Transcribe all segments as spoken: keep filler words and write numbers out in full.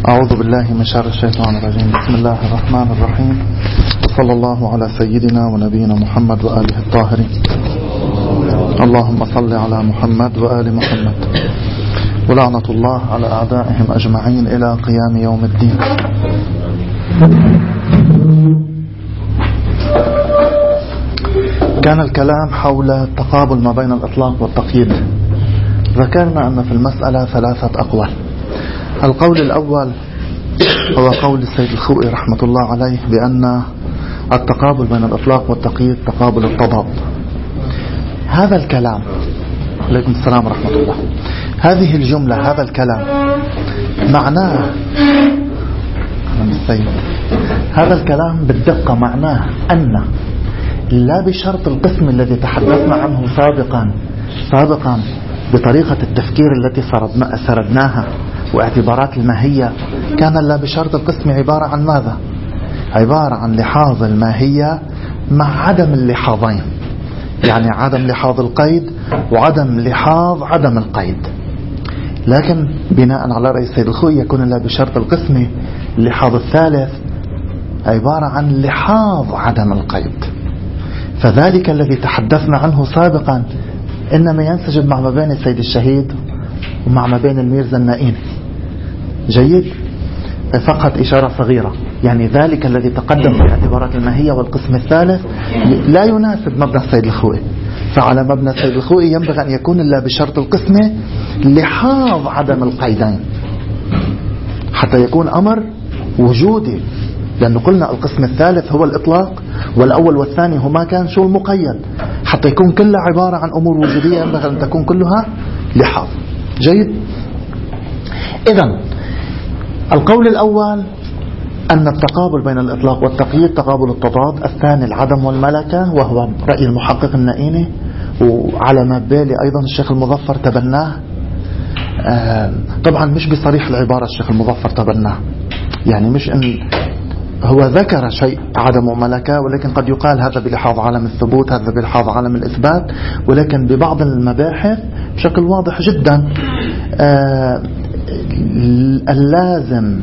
أعوذ بالله من شر الشيطان الرجيم. بسم الله الرحمن الرحيم، وصلى الله على سيدنا ونبينا محمد وآله الطاهرين. اللهم صل على محمد وآل محمد، ولعنة الله على أعدائهم أجمعين إلى قيام يوم الدين. كان الكلام حول التقابل ما بين الإطلاق والتقييد. ذكرنا أن في المسألة ثلاثة أقوال. القول الأول هو قول السيد الخوئي رحمة الله عليه بأن التقابل بين الإطلاق والتقييد تقابل التضاد. هذا الكلام، عليكم السلام ورحمة الله، هذه الجملة، هذا الكلام معناه هذا الكلام بالدقة معناه أن لا بشرط القسم الذي تحدثنا عنه سابقا سابقا بطريقة التفكير التي سردناها واعتبارات الماهية، كان لا بشرط القسم عبارة عن ماذا؟ عبارة عن لحاظ الماهية مع عدم اللحاظين، يعني عدم لحاظ القيد وعدم لحاظ عدم القيد. لكن بناء على رأي السيد الخوئي يكون لا بشرط القسم اللحاظ الثالث عبارة عن لحاظ عدم القيد. فذلك الذي تحدثنا عنه سابقا إنما ينسجم مع ما بين السيد الشهيد ومع ما بين الميرزا النائيني. جيد؟ فقط إشارة صغيرة، يعني ذلك الذي تقدم في اعتبارات الماهية والقسم الثالث لا يناسب مبنى السيد الخوئي. فعلى مبنى السيد الخوئي ينبغي أن يكون إلا بشرط القسم لحاظ عدم القيدين حتى يكون أمر وجودي، لأنه قلنا القسم الثالث هو الإطلاق والأول والثاني هما كان شو المقيد. حتى يكون كلها عبارة عن أمور وجودية ينبغي أن تكون كلها لحاظ. جيد؟ إذن القول الأول أن التقابل بين الإطلاق والتقييد تقابل التضاد. الثاني العدم والملكة، وهو رأي المحقق النائيني، وعلى ما بالي أيضا الشيخ المظفر تبناه. آه طبعا مش بصريح العبارة الشيخ المظفر تبناه، يعني مش أن هو ذكر شيء عدم وملكة، ولكن قد يقال هذا بلحاظ عالم الثبوت، هذا بلحاظ عالم الإثبات، ولكن ببعض المباحث بشكل واضح جدا آه اللازم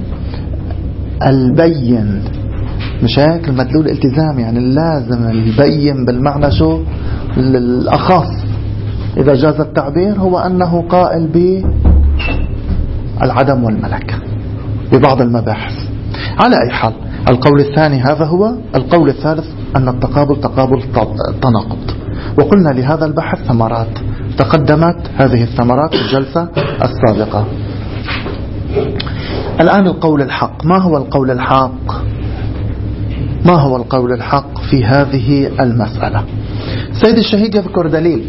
البين مشاكل مدلول الالتزام، يعني اللازم البين بالمعنى شو الأخص إذا جاز التعبير هو أنه قائل بالعدم والملكة ببعض المباحث. على أي حال القول الثاني هذا هو. القول الثالث أن التقابل تقابل تناقض، وقلنا لهذا البحث ثمرات تقدمت هذه الثمرات في الجلسة السابقة. الآن القول الحق. ما هو القول الحق؟ ما هو القول الحق في هذه المسألة؟ سيد الشهيد يذكر دليل،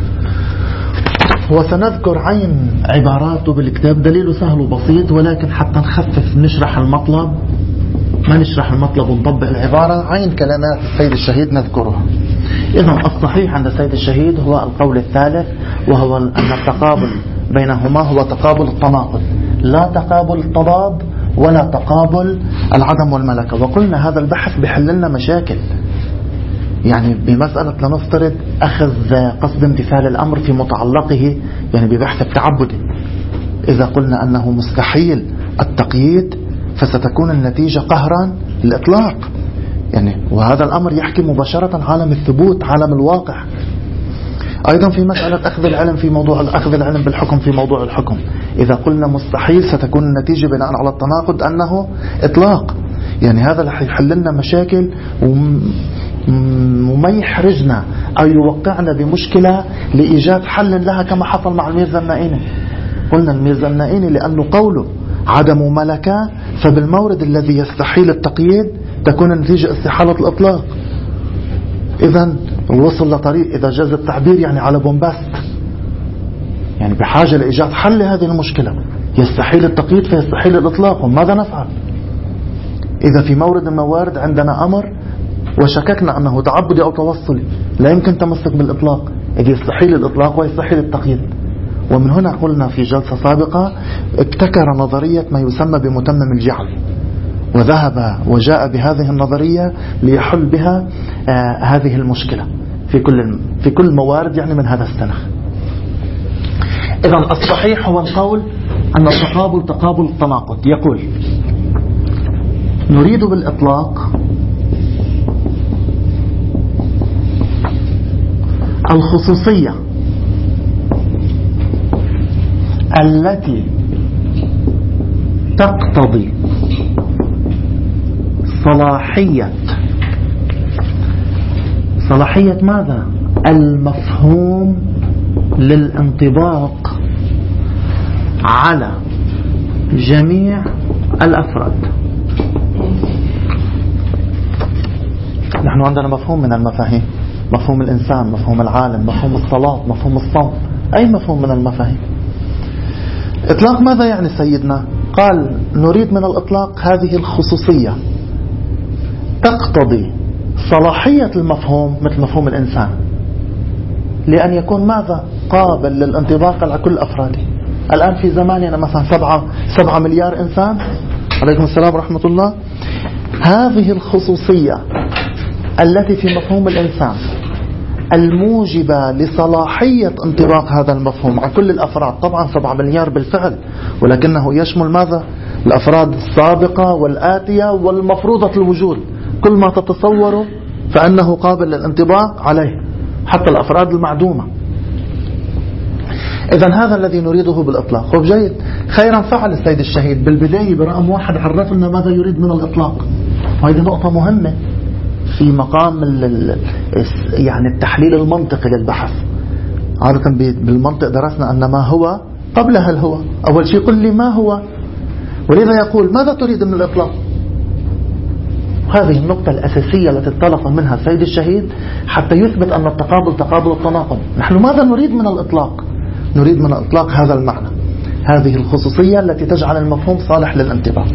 وسنذكر عين عباراته بالكتاب. دليله سهل وبسيط، ولكن حتى نخفف نشرح المطلب، ما نشرح المطلب ونطبق العبارة، عين كلمات السيد الشهيد نذكرها. إذن الصحيح عند السيد الشهيد هو القول الثالث، وهو أن التقابل بينهما هو تقابل التناقض، لا تقابل التضاد ولا تقابل العدم والملكة. وقلنا هذا البحث بيحل لنا مشاكل، يعني بمسألة لنفترض أخذ قصد امتثال الأمر في متعلقه، يعني ببحث التعبدي. إذا قلنا أنه مستحيل التقييد فستكون النتيجة قهرا الإطلاق، يعني وهذا الأمر يحكي مباشرة عالم الثبوت، عالم الواقع. أيضا في مسألة أخذ العلم في موضوع أخذ العلم بالحكم في موضوع الحكم، إذا قلنا مستحيل ستكون النتيجة بناء على التناقض أنه إطلاق. يعني هذا اللي يحل لنا مشاكل وما يحرجنا أو يوقعنا بمشكلة لإيجاد حل لها، كما حصل مع الميرزا النائيني. قلنا الميرزا النائيني لأنه قوله عدم ملكة، فبالمورد الذي يستحيل التقييد تكون النتيجة استحالة الإطلاق. إذن الوصل لطريق إذا جاز التعبير يعني على بومباست، يعني بحاجة لإيجاد حل لهذه المشكلة. يستحيل التقييد فيستحيل الإطلاق، وماذا نفعل إذا في مورد الموارد عندنا أمر وشككنا أنه تعبدي أو توصلي لا يمكن تمسك بالإطلاق، إذ يستحيل الإطلاق ويستحيل التقييد. ومن هنا قلنا في جلسة سابقة ابتكر نظرية ما يسمى بمتمم الجعل، وذهب وجاء بهذه النظرية ليحل بها آه هذه المشكلة في كل في كل موارد، يعني من هذا السنة. إذن الصحيح هو القول أن التقابل تقابل التناقض. يقول نريد بالإطلاق الخصوصية التي تقتضي صلاحية صلاحية ماذا؟ المفهوم للانطباق على جميع الأفراد. نحن عندنا مفهوم من المفاهيم، مفهوم الإنسان، مفهوم العالم، مفهوم الصلاة، مفهوم الصوم، أي مفهوم من المفاهيم. إطلاق ماذا يعني سيدنا؟ قال نريد من الإطلاق هذه الخصوصية تقتضي صلاحية المفهوم مثل مفهوم الإنسان لأن يكون ماذا؟ قابل للانطباق على كل أفراده. الآن في زماننا مثلا سبعة, سبعة مليار إنسان، عليكم السلام ورحمة الله. هذه الخصوصية التي في مفهوم الإنسان الموجبة لصلاحية انطباق هذا المفهوم على كل الأفراد، طبعا سبعة مليار بالفعل، ولكنه يشمل ماذا؟ الأفراد السابقة والآتية والمفروضة الوجود، كل ما تتصوره فأنه قابل للانطباق عليه حتى الأفراد المعدومة. إذن هذا الذي نريده بالإطلاق. خب جيد، خيرا فعل السيد الشهيد بالبداية برقم واحد عرفنا ماذا يريد من الإطلاق، وهذه نقطة مهمة في مقام يعني التحليل المنطقي للبحث. عادة بالمنطق درسنا أن ما هو قبل هل هو، أول شيء قل لي ما هو، ولذا يقول ماذا تريد من الإطلاق. هذه النقطة الأساسية التي انطلق منها السيد الشهيد حتى يثبت أن التقابل تقابل التناقض. نحن ماذا نريد من الإطلاق؟ نريد من الإطلاق هذا المعنى، هذه الخصوصية التي تجعل المفهوم صالح للانطباق.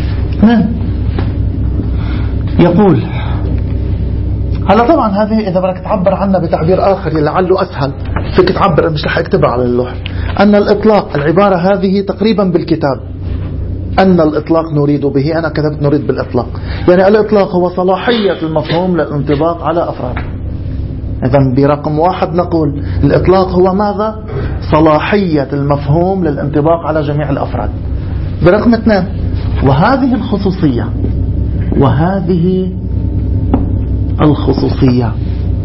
يقول هلا طبعا هذه إذا بدك تعبر عنها بتعبير آخر لعله أسهل فيك تعبر، مش رح اكتبها على اللوح، أن الإطلاق العبارة هذه تقريبا بالكتاب أن الإطلاق نريد به، أنا كتبت نريد بالإطلاق، يعني الإطلاق هو صلاحية المفهوم للانطباق على أفراد. إذن برقم واحد نقول الإطلاق هو ماذا؟ صلاحية المفهوم للانطباق على جميع الأفراد. برقم اثنين وهذه الخصوصية وهذه الخصوصية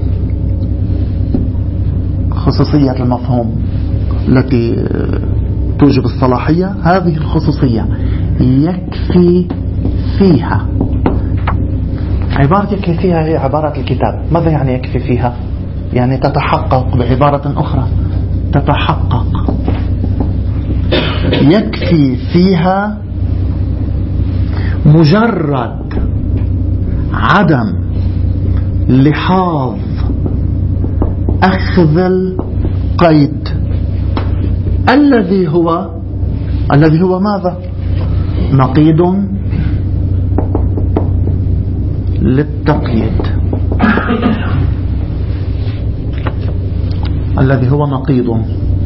خصوصية المفهوم التي توجب الصلاحية، هذه الخصوصية يكفي فيها، عبارة يكفي فيها هي عبارة الكتاب. ماذا يعني يكفي فيها؟ يعني تتحقق، بعبارة أخرى تتحقق، يكفي فيها مجرد عدم لحاظ أخذ القيد الذي هو الذي هو ماذا؟ نقيض للتقييد، الذي هو نقيض.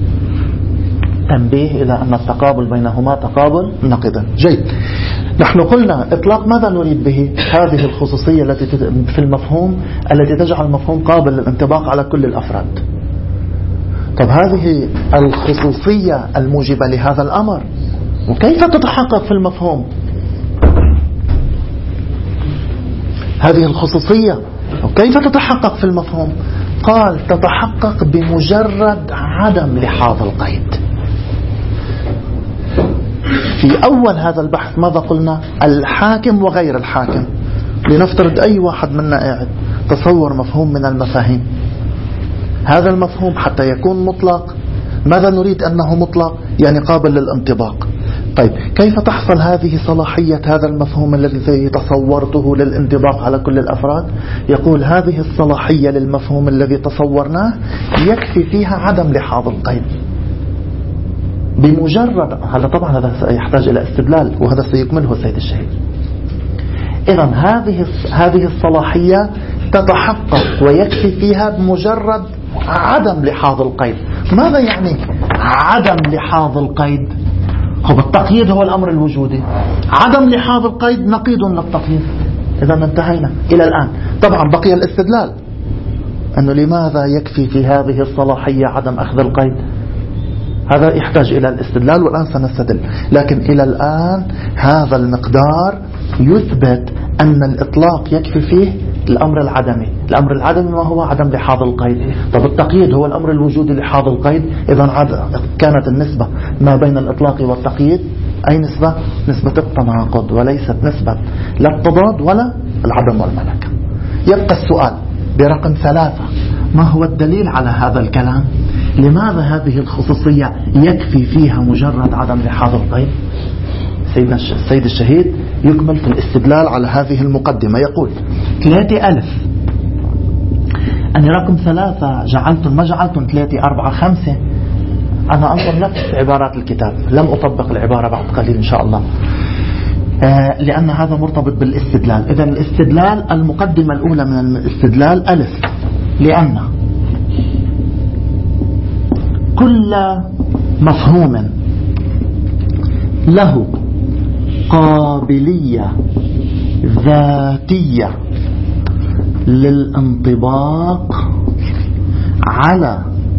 تنبيه إلى أن التقابل بينهما تقابل نقيضا. جيد، نحن قلنا إطلاق ماذا نريد به؟ هذه الخصوصية التي في المفهوم التي تجعل المفهوم قابل للانطباق على كل الأفراد. طب هذه الخصوصية الموجبة لهذا الأمر وكيف تتحقق في المفهوم؟ هذه الخصوصية وكيف تتحقق في المفهوم؟ قال تتحقق بمجرد عدم لحاظ القيد. في أول هذا البحث ماذا قلنا؟ الحاكم وغير الحاكم. لنفترض أي واحد منا قاعد تصور مفهوم من المفاهيم، هذا المفهوم حتى يكون مطلق ماذا نريد؟ أنه مطلق يعني قابل للانطباق. طيب كيف تحصل هذه صلاحية هذا المفهوم الذي تصورته للانطباق على كل الأفراد؟ يقول هذه الصلاحية للمفهوم الذي تصورناه يكفي فيها عدم لحاظ القيد بمجرد. هذا طبعا هذا يحتاج إلى استدلال وهذا سيكمله السيد الشهيد. إذن هذه هذه الصلاحية تتحقق ويكفي فيها بمجرد عدم لحاظ القيد. ماذا يعني عدم لحاظ القيد؟ هو التقييد هو الأمر الوجودي، عدم لحاظ القيد نقيض للتقييد. إذا انتهينا إلى الآن. طبعا بقي الاستدلال أنه لماذا يكفي في هذه الصلاحية عدم أخذ القيد؟ هذا يحتاج إلى الاستدلال والآن سنستدل. لكن إلى الآن هذا المقدار يثبت أن الإطلاق يكفي فيه الأمر العدمي. الأمر العدمي ما هو؟ عدم لحاظ القيد. طب التقييد هو الأمر الوجودي لحاظ القيد. إذا كانت النسبة ما بين الإطلاق والتقييد أي نسبة؟ نسبة التناقض، وليست نسبة لا التضاد ولا العدم والملكة. يبقى السؤال برقم ثلاثة: ما هو الدليل على هذا الكلام؟ لماذا هذه الخصوصية يكفي فيها مجرد عدم لحاظ القيد؟ سيدنا السيد الشهيد يكمل في الاستدلال على هذه المقدمة، يقول: ثلاثة ألف أن رقم ثلاثة جعلتم ما جعلتم ثلاثة أربعة خمسة. أنا أنظر نفس عبارات الكتاب، لم أطبق العبارة بعد قليل إن شاء الله، آه لأن هذا مرتبط بالاستدلال. إذن الاستدلال المقدمة الأولى من الاستدلال ألف: لأن كل مفهوم له قابلية ذاتية للانطباق على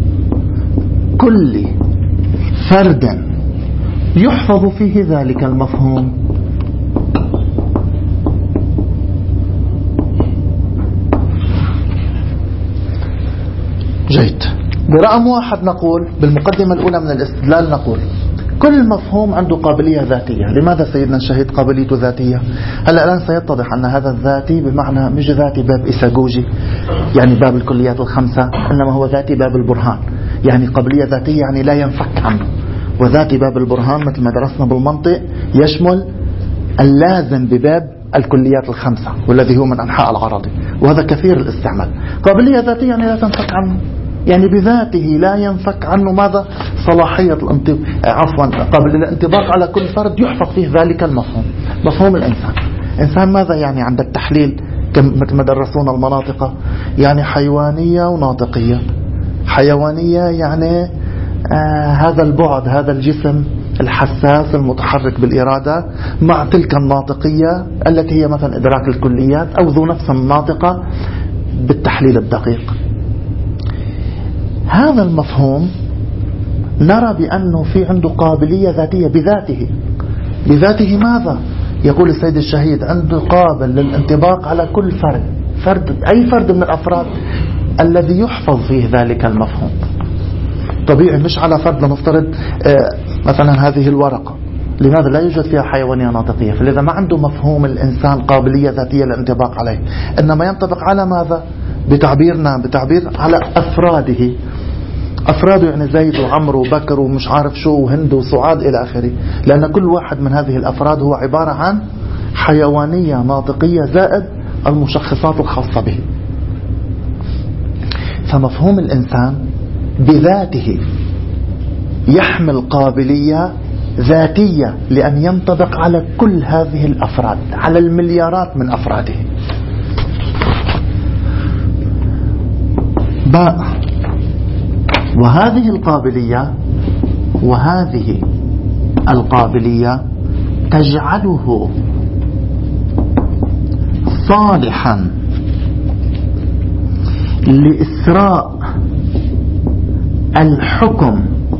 كل فرد يحفظ فيه ذلك المفهوم. جيد. برقم واحد نقول بالمقدمة الأولى من الاستدلال نقول كل مفهوم عنده قابلية ذاتية. لماذا سيدنا الشهيد قابليته ذاتية؟ هلا الآن سيتضح أن هذا الذاتي بمعنى مش ذاتي باب إيساغوجي يعني باب الكليات الخمسة، إنما هو ذاتي باب البرهان. يعني قابلية ذاتية يعني لا ينفك عنه. وذاتي باب البرهان مثل ما درسنا بالمنطق يشمل اللازم بباب الكليات الخمسة والذي هو من أنحاء العرضي، وهذا كثير الاستعمال. قابلية ذاتية يعني لا تنفك عنه، يعني بذاته لا ينفك عنه ماذا؟ صلاحية الانطباق، عفوا قابل الانطباق على كل فرد يحفظ فيه ذلك المفهوم. مفهوم الإنسان. إنسان ماذا يعني عند التحليل؟ مثل ما درسونا المناطق، يعني حيوانية وناطقية. حيوانية يعني آه هذا البعد، هذا الجسم الحساس المتحرك بالإرادة، مع تلك الناطقية التي هي مثلا إدراك الكليات أو ذو نفس الناطقة بالتحليل الدقيق. هذا المفهوم نرى بأنه في عنده قابلية ذاتية بذاته. بذاته ماذا؟ يقول السيد الشهيد عنده قابل للانطباق على كل فرد، فرد أي فرد من الأفراد الذي يحفظ فيه ذلك المفهوم. طبيعي مش على فرد لنفترض مثلا هذه الورقة، لماذا لا يوجد فيها حيوانية ناطقية؟ فلذا ما عنده مفهوم الإنسان قابلية ذاتية للانطباق عليه، إنما ينطبق على ماذا؟ بتعبيرنا بتعبير على أفراده. أفراده يعني زيد وعمر وبكر ومش عارف شو وهند وسعاد إلى آخره، لأن كل واحد من هذه الأفراد هو عبارة عن حيوانية ناطقية زائد المشخصات الخاصة به. فمفهوم الإنسان بذاته يحمل قابلية ذاتية لأن ينطبق على كل هذه الأفراد، على المليارات من أفراده. باء. وهذه القابلية وهذه القابلية تجعله صالحا لإسراء الحكم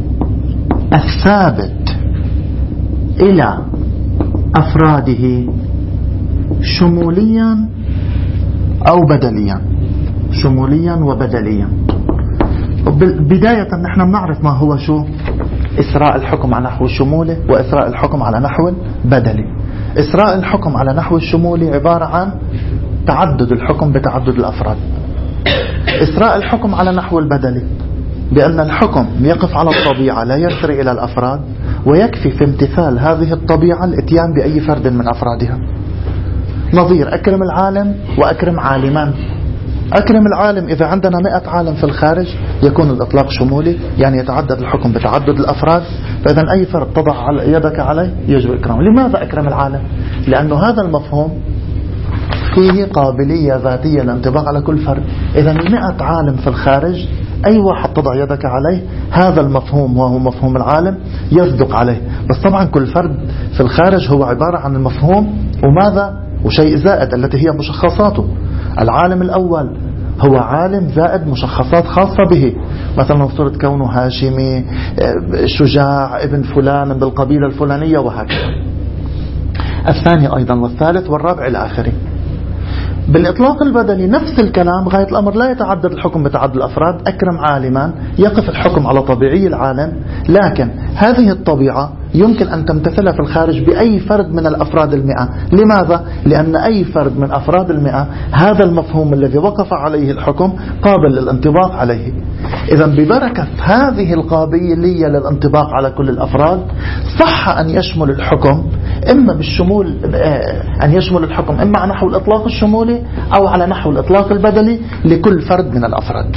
الثابت إلى أفراده شموليا أو بدليا. شموليا وبدليا. بداية نحن بنعرف ما هو شو إسراء الحكم على نحو الشمولي وإسراء الحكم على نحو البدلي. إسراء الحكم على نحو الشمولي عبارة عن تعدد الحكم بتعدد الأفراد. إسراء الحكم على نحو البدلي بأن الحكم يقف على الطبيعة لا يسري إلى الأفراد، ويكفي في امتثال هذه الطبيعة الاتيان بأي فرد من أفرادها. نظير أكرم العالم وأكرم عالما. أكرم العالم إذا عندنا مئة عالم في الخارج يكون الإطلاق شمولي، يعني يتعدد الحكم بتعدد الأفراد، فإذا أي فرد تضع يدك عليه يجب إكرامه. لماذا أكرم العالم؟ لأنه هذا المفهوم فيه قابلية ذاتية للانطباق على كل فرد. إذا مئة عالم في الخارج أي واحد تضع يدك عليه هذا المفهوم وهو مفهوم العالم يصدق عليه. بس طبعا كل فرد في الخارج هو عبارة عن المفهوم وماذا؟ وشيء زائد التي هي مشخصاته. العالم الأول هو عالم زائد مشخصات خاصة به، مثلا صورة كونه هاشمي، شجاع ابن فلان بالقبيلة الفلانية وهكذا. الثاني أيضا والثالث والرابع الآخري. بالإطلاق البدني نفس الكلام، غاية الأمر لا يتعدد الحكم بتعدد الأفراد. أكرم عالما يقف الحكم على طبيعي العالم، لكن هذه الطبيعة يمكن أن تمتثلها في الخارج بأي فرد من الأفراد المئة. لماذا؟ لأن أي فرد من أفراد المئة هذا المفهوم الذي وقف عليه الحكم قابل للانطباق عليه. إذا ببركة هذه القابلية للانطباق على كل الأفراد صح أن يشمل الحكم إما بالشمول، أن يشمل الحكم إما على نحو الإطلاق الشمولي أو على نحو الإطلاق البدلي لكل فرد من الأفراد.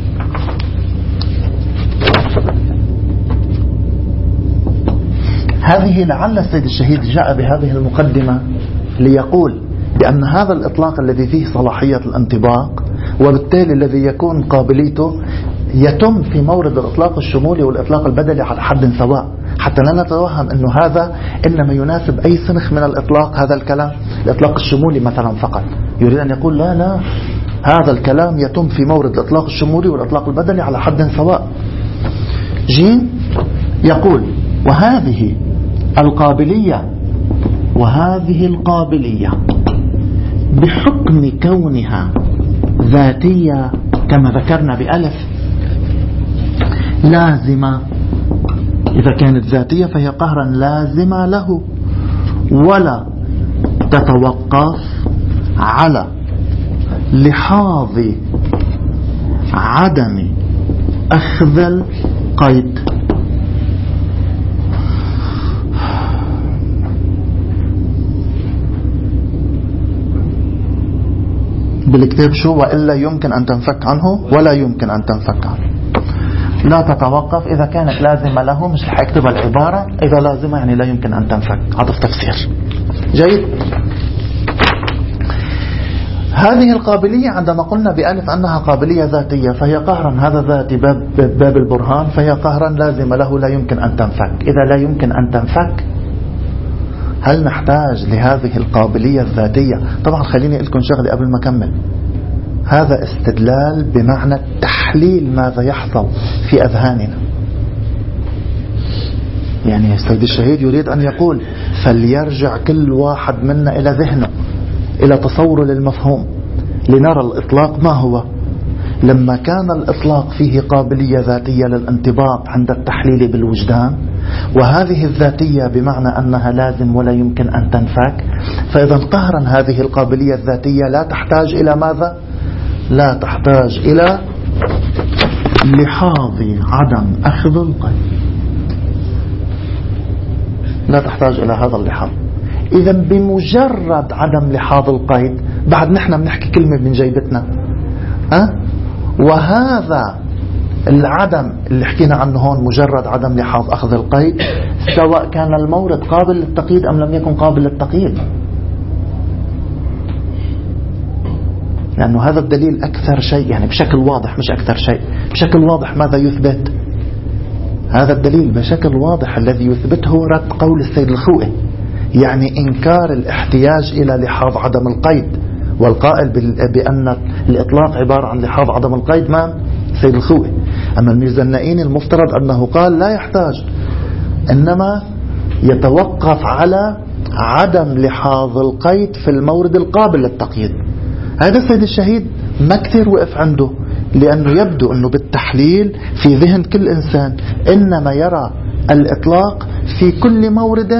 هذه لعل السيد الشهيد جاء بهذه المقدمة ليقول بأن هذا الإطلاق الذي فيه صلاحية الانطباق وبالتالي الذي يكون قابليته يتم في مورد الإطلاق الشمولي والإطلاق البدلي على حد سواء، حتى لا نتوهم أنه هذا إنما يناسب أي سنخ من الإطلاق. هذا الكلام الإطلاق الشمولي مثلا فقط، يريد أن يقول لا لا، هذا الكلام يتم في مورد الإطلاق الشمولي والإطلاق البدلي على حد سواء. جيم يقول وهذه القابلية وهذه القابلية بحكم كونها ذاتية كما ذكرنا بألف لازمة، إذا كانت ذاتية فهي قهرا لازمة له، ولا تتوقف على لحاظ عدم أخذ القيد. بالكتاب شو وإلا يمكن أن تنفك عنه ولا يمكن أن تنفك عنه. لا تتوقف إذا كانت لازمة له، مش رح أكتب العبارة إذا لازمة يعني لا يمكن أن تنفك، عطف تفسير. جيد. هذه القابلية عندما قلنا بألف أنها قابلية ذاتية فهي قهرا، هذا ذاتي باب, باب البرهان، فهي قهرا لازمة له لا يمكن أن تنفك. إذا لا يمكن أن تنفك هل نحتاج لهذه القابلية الذاتية؟ طبعا خليني أقول لكم شغلي قبل ما أكمل، هذا استدلال بمعنى تحليل ماذا يحصل في أذهاننا. يعني السيد الشهيد يريد أن يقول فليرجع كل واحد منا إلى ذهنه، إلى تصوره للمفهوم، لنرى الإطلاق ما هو. لما كان الإطلاق فيه قابلية ذاتية للانطباق عند التحليل بالوجدان، وهذه الذاتية بمعنى أنها لازم ولا يمكن أن تنفك، فإذا قهرا هذه القابلية الذاتية لا تحتاج إلى ماذا؟ لا تحتاج إلى لحاظ عدم أخذ القيد، لا تحتاج إلى هذا اللحاظ. إذا بمجرد عدم لحاظ القيد بعد نحن بنحكي كلمة من جيبتنا، ها؟ وهذا العدم اللي حكينا عنه هون مجرد عدم لحاظ أخذ القيد، سواء كان المورد قابل للتقييد أم لم يكن قابل للتقييد، لأنه هذا الدليل أكثر شيء يعني بشكل واضح، مش أكثر شيء بشكل واضح ماذا يثبت؟ هذا الدليل بشكل واضح الذي يثبته رد قول السيد الخوئي، يعني إنكار الاحتياج إلى لحاظ عدم القيد، والقائل بأن الإطلاق عبارة عن لحاظ عدم القيد من؟ السيد الخوئي. أما الميرزا النائيني المفترض أنه قال لا يحتاج، إنما يتوقف على عدم لحاظ القيد في المورد القابل للتقييد. هذا السيد الشهيد ما كثير وقف عنده، لأنه يبدو أنه بالتحليل في ذهن كل إنسان إنما يرى الإطلاق في كل مورد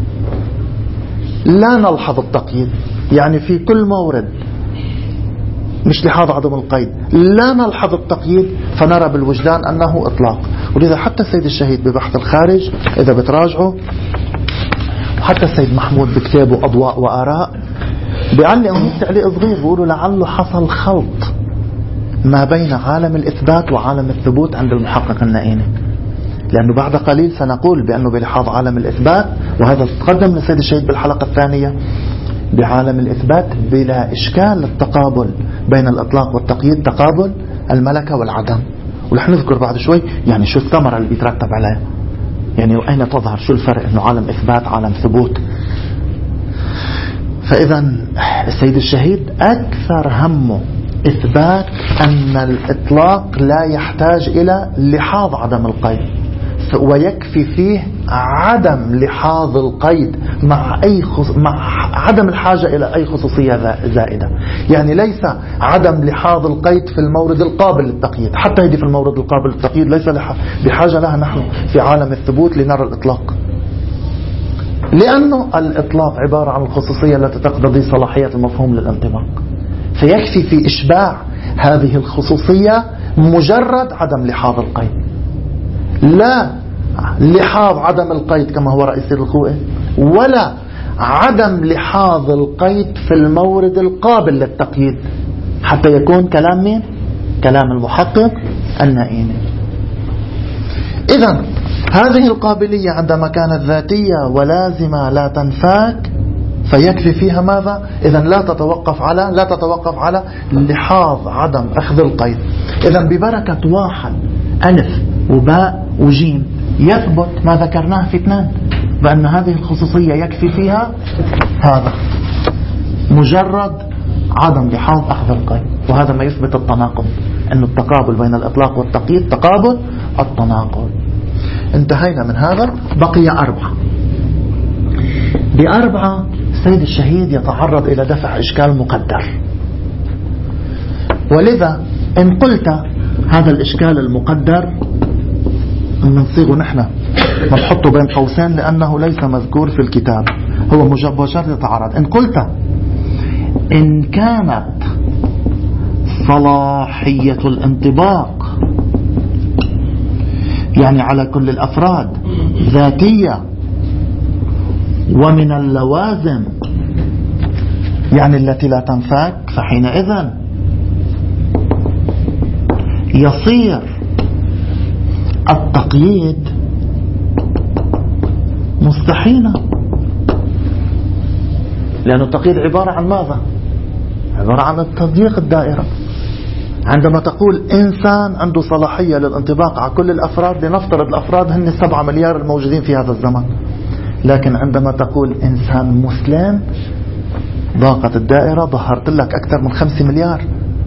لا نلحظ التقييد، يعني في كل مورد مش لحاظ عدم القيد لا نلحظ التقييد فنرى بالوجدان أنه إطلاق. ولذا حتى السيد الشهيد ببحث الخارج إذا بتراجعوا، وحتى السيد محمود بكتابه أضواء وآراء بيعلقوا تعليق صغير بيقولوا لعله حصل خلط ما بين عالم الإثبات وعالم الثبوت عند المحقق النائيني، لأنه بعد قليل سنقول بأنه بلحاظ عالم الإثبات، وهذا تقدم للسيد الشهيد بالحلقة الثانية، بعالم الإثبات بلا إشكال التقابل بين الإطلاق والتقييد، تقابل الملكة والعدم. ورح نذكر بعد شوي يعني شو الثمرة اللي بيترتب عليها، يعني وأين تظهر، شو الفرق إنه عالم إثبات عالم ثبوت. فإذا السيد الشهيد أكثر همه إثبات أن الإطلاق لا يحتاج إلى لحاظ عدم القيد، ويكفي فيه عدم لحاظ القيد مع أي خص... مع عدم الحاجة إلى أي خصوصية زائدة. يعني ليس عدم لحاظ القيد في المورد القابل للتقييد، حتى يدي في المورد القابل للتقييد ليس لح... بحاجة لها نحن في عالم الثبوت لنرى الإطلاق، لأنه الإطلاق عبارة عن الخصوصية التي تقتضي صلاحية المفهوم للانطباق، فيكفي في إشباع هذه الخصوصية مجرد عدم لحاظ القيد، لا لحاظ عدم القيد كما هو رئيس الخوئي، ولا عدم لحاظ القيد في المورد القابل للتقييد، حتى يكون كلام مين؟ كلام المحقق النائيني. إذن هذه القابلية عندما كانت ذاتية ولازمة لا تنفك فيكفي فيها ماذا؟ إذن لا تتوقف على لا تتوقف على لحاظ عدم أخذ القيد. إذن ببركة واحد ألف وباء وجيم يثبت ما ذكرناه في اثنان، بأن هذه الخصوصية يكفي فيها هذا مجرد عدم لحاظ أخذ القيد، وهذا ما يثبت التناقض، أن التقابل بين الإطلاق والتقييد تقابل التناقض. انتهينا من هذا. بقي أربعة. بأربعة سيد الشهيد يتعرض إلى دفع إشكال مقدر، ولذا إن قلت هذا الإشكال المقدر نصيغه نحن نحطه بين قوسين لأنه ليس مذكور في الكتاب، هو مباشرة يتعرض. إن قلت إن كانت صلاحية الانطباق يعني على كل الأفراد ذاتية ومن اللوازم يعني التي لا تنفك، فحينئذ يصير التقييد مستحيلا، لأن التقييد عبارة عن ماذا؟ عبارة عن تضييق الدائرة. عندما تقول إنسان عنده صلاحية للانطباق على كل الأفراد، لنفترض الأفراد هن السبعة مليار الموجودين في هذا الزمن، لكن عندما تقول إنسان مسلم ضاقت الدائرة، ظهرت لك أكثر من خمسة مليار.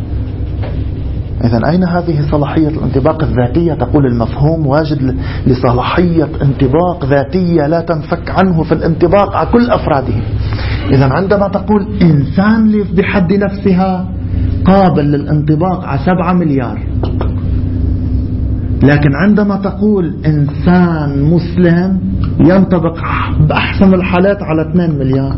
إذن أين هذه صلاحية الانطباق الذاتية؟ تقول المفهوم واجد لصلاحية انطباق ذاتية لا تنفك عنه في الانطباق على كل أفراده. إذن عندما تقول إنسان بحد نفسها قابل للانطباق على سبعة مليار، لكن عندما تقول إنسان مسلم ينطبق بأحسن الحالات على اثنين مليار.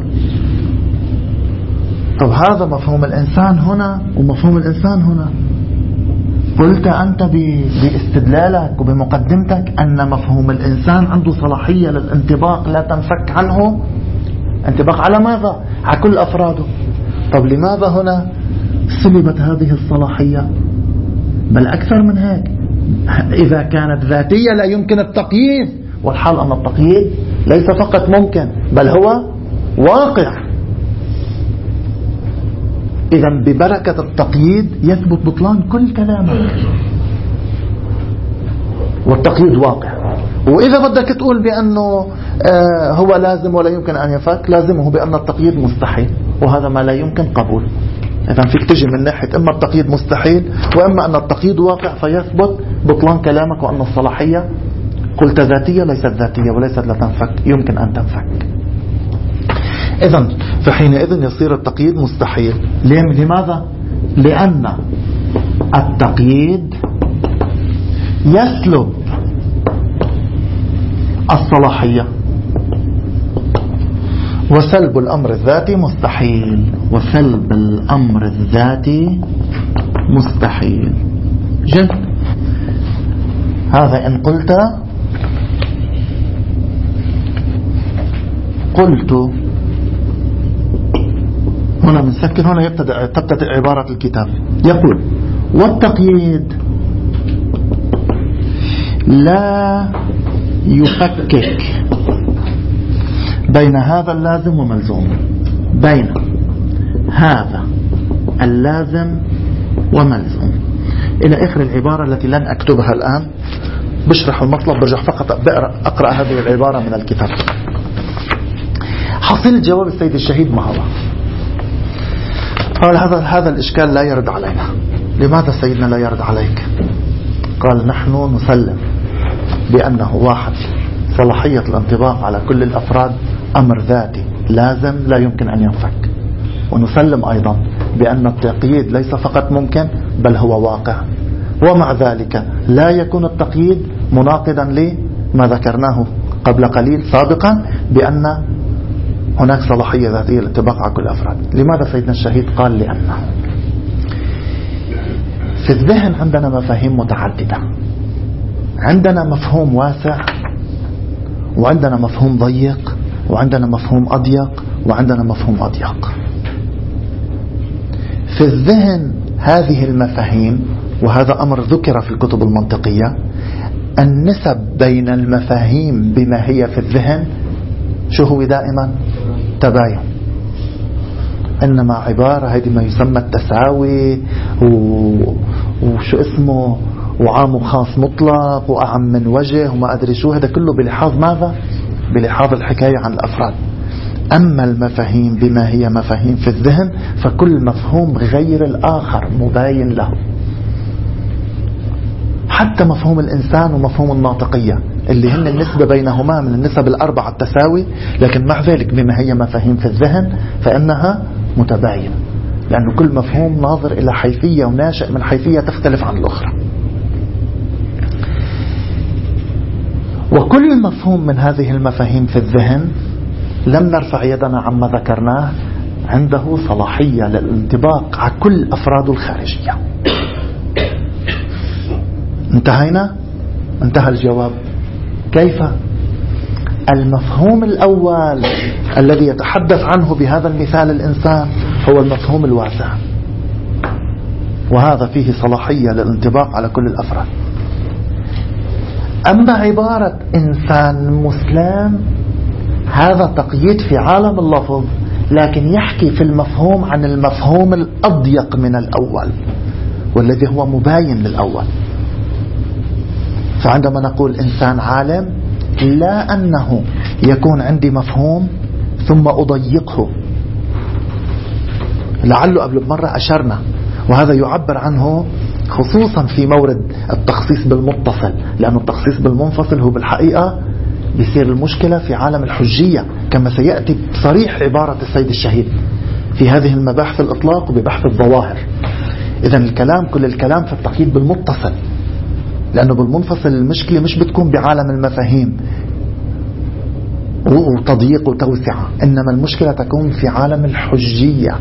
طب هذا مفهوم الإنسان هنا ومفهوم الإنسان هنا. قلت أنت باستدلالك وبمقدمتك أن مفهوم الإنسان عنده صلاحية للانطباق لا تنفك عنه، انطباق على ماذا؟ على كل أفراده. طب لماذا هنا سلبت هذه الصلاحية؟ بل أكثر من هيك، إذا كانت ذاتية لا يمكن التقييد، والحال أن التقييد ليس فقط ممكن بل هو واقع. إذن ببركة التقييد يثبت بطلان كل كلامك، والتقييد واقع. وإذا بدك تقول بأنه آه هو لازم ولا يمكن أن يفك، لازمه بأن التقييد مستحيل، وهذا ما لا يمكن قبول. إذن فيك تجي من ناحية إما التقييد مستحيل وإما أن التقييد واقع، فيثبت بطلان كلامك وأن الصلاحية قلت ذاتية ليست ذاتية وليست لا تنفك، يمكن أن تنفك. إذن فحينئذ يصير التقييد مستحيل. لماذا؟ لأن التقييد يسلب الصلاحية، وسلب الأمر الذاتي مستحيل، وسلب الأمر الذاتي مستحيل. جد هذا إن قلت قلت هنا بنسكن، هنا يبتدأ تبتدأ عبارة الكتاب. يقول والتقييد لا يفكك بين هذا اللازم وملزوم، بين هذا اللازم وملزوم إلى آخر العبارة التي لن أكتبها الآن، بشرح المطلب، برجع فقط أقرأ هذه العبارة من الكتاب. حصيل جواب السيد الشهيد ما هو؟ قال هذا هذا الإشكال لا يرد علينا. لماذا سيدنا لا يرد عليك؟ قال نحن نسلم بأنه واحد صلاحية الانطباق على كل الأفراد أمر ذاتي لازم لا يمكن أن ينفك، ونسلم أيضا بأن التقييد ليس فقط ممكن بل هو واقع، ومع ذلك لا يكون التقييد مناقضا لما ذكرناه قبل قليل سابقا بأن هناك صلاحية ذاتية للانطباق على كل الأفراد. لماذا سيدنا الشهيد قال لأنه في الذهن عندنا مفاهيم متعددة، عندنا مفهوم واسع وعندنا مفهوم ضيق وعندنا مفهوم أضيق وعندنا مفهوم أضيق. في الذهن هذه المفاهيم، وهذا أمر ذكر في الكتب المنطقية، النسب بين المفاهيم بما هي في الذهن شو هو دائما؟ تباين. إنما عبارة هذه ما يسمى التساوي و... وشو اسمه وعام وخاص مطلق وأعم من وجه وما أدري شو، هذا كله بلحاظ ماذا؟ بلحاظ الحكاية عن الأفراد. أما المفاهيم بما هي مفاهيم في الذهن فكل مفهوم غير الآخر مباين له، حتى مفهوم الإنسان ومفهوم الناطقية اللي هن النسبة بينهما من النسب الأربعة التساوي، لكن مع ذلك بما هي مفاهيم في الذهن فإنها متباينة، لأن كل مفهوم ناظر إلى حيثية وناشئ من حيثية تختلف عن الأخرى. وكل مفهوم من هذه المفاهيم في الذهن لم نرفع يدنا عما ذكرناه عنده صلاحية للانطباق على كل أفراد الخارجية. انتهينا؟ انتهى الجواب. كيف؟ المفهوم الأول الذي يتحدث عنه بهذا المثال الإنسان هو المفهوم الواسع، وهذا فيه صلاحية للانطباق على كل الأفراد. أما عبارة إنسان مسلم هذا تقييد في عالم اللفظ، لكن يحكي في المفهوم عن المفهوم الأضيق من الأول والذي هو مباين للأول. فعندما نقول إنسان عالم لا أنه يكون عندي مفهوم ثم أضيقه، لعله قبل مرة أشرنا، وهذا يعبر عنه خصوصا في مورد التخصيص بالمتصل، لأن التخصيص بالمنفصل هو بالحقيقة بيصير المشكلة في عالم الحجية كما سيأتي بصريح عبارة السيد الشهيد في هذه المباحث الإطلاق وببحث الظواهر. إذن الكلام كل الكلام في التقييد بالمتصل، لأنه بالمنفصل المشكلة مش بتكون بعالم المفاهيم وتضييق وتوسعة، إنما المشكلة تكون في عالم الحجية.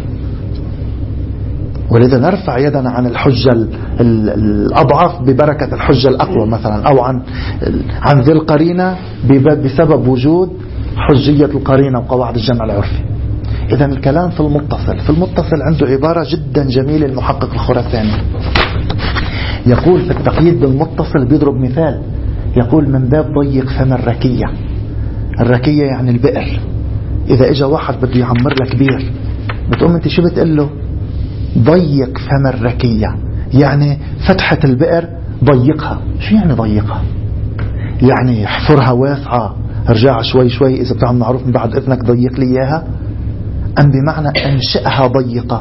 ولذا نرفع يدنا عن الحجة الأضعف ببركة الحجة الأقوى مثلا، أو عن عن ذي القرينة بسبب وجود حجية القرينة وقواعد الجمع العرفي. إذا الكلام في المتصل في المتصل عنده عبارة جدا جميلة المحقق الخراساني، يقول في التقييد بالمتصل بيضرب مثال، يقول من باب ضيق فم الركية. الركية يعني البئر. إذا إجا واحد بده يعمر لك بير بتقوم أنت شو بتقول له؟ ضيق فم الركية، يعني فتحة البئر ضيقها. شو يعني ضيقها؟ يعني احفرها واسعة، ارجع شوي شوي إذا بتعمل معروف من بعد إذنك ضيق لي إياها، أم بمعنى أنشئها ضيقة؟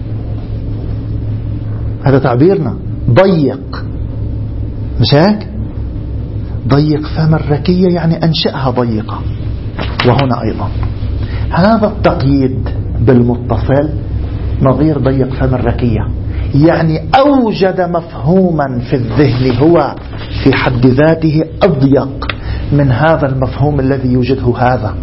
هذا تعبيرنا ضيق، مش هيك؟ ضيق فم الركية يعني أنشئها ضيقة. وهنا أيضا هذا التقييد بالمتصل نظير ضيق فم الركية، يعني أوجد مفهوما في الذهن هو في حد ذاته أضيق من هذا المفهوم الذي يوجده هذا.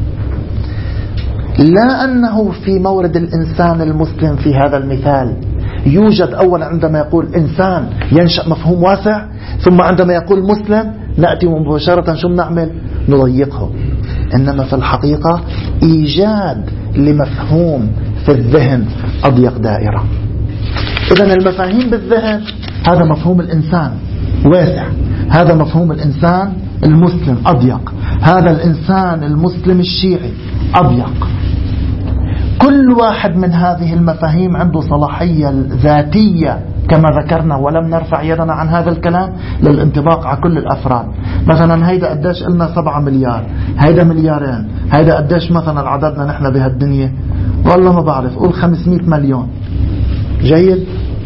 لا أنه في مورد الإنسان المسلم في هذا المثال يوجد أولا عندما يقول إنسان ينشأ مفهوم واسع، ثم عندما يقول مسلم نأتي مباشرة شو نعمل؟ نضيقه. إنما في الحقيقة إيجاد لمفهوم في الذهن أضيق دائرة. إذن المفاهيم بالذهن هذا مفهوم الإنسان واسع، هذا مفهوم الإنسان المسلم أضيق، هذا الإنسان المسلم الشيعي أضيق. كل واحد من هذه المفاهيم عنده صلاحية ذاتية كما ذكرنا، ولم نرفع يدنا عن هذا الكلام للانطباق على كل الأفراد. مثلا هيدا قداش قلنا سبعة مليار، هيدا مليارين، هيدا قداش مثلا عددنا نحن بهالدنيا؟ والله ما بعرف، قول خمسمائة مليون. جيد.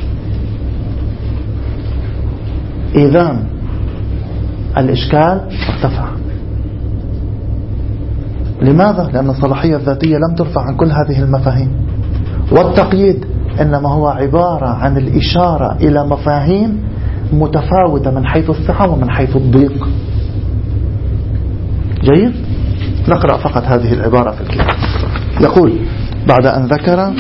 إذن الإشكال ارتفع. لماذا؟ لأن الصلاحية الذاتية لم ترفع عن كل هذه المفاهيم، والتقييد إنما هو عبارة عن الإشارة إلى مفاهيم متفاوتة من حيث السعة ومن حيث الضيق. جيد. نقرأ فقط هذه العبارة في الكتاب. يقول بعد أن ذكر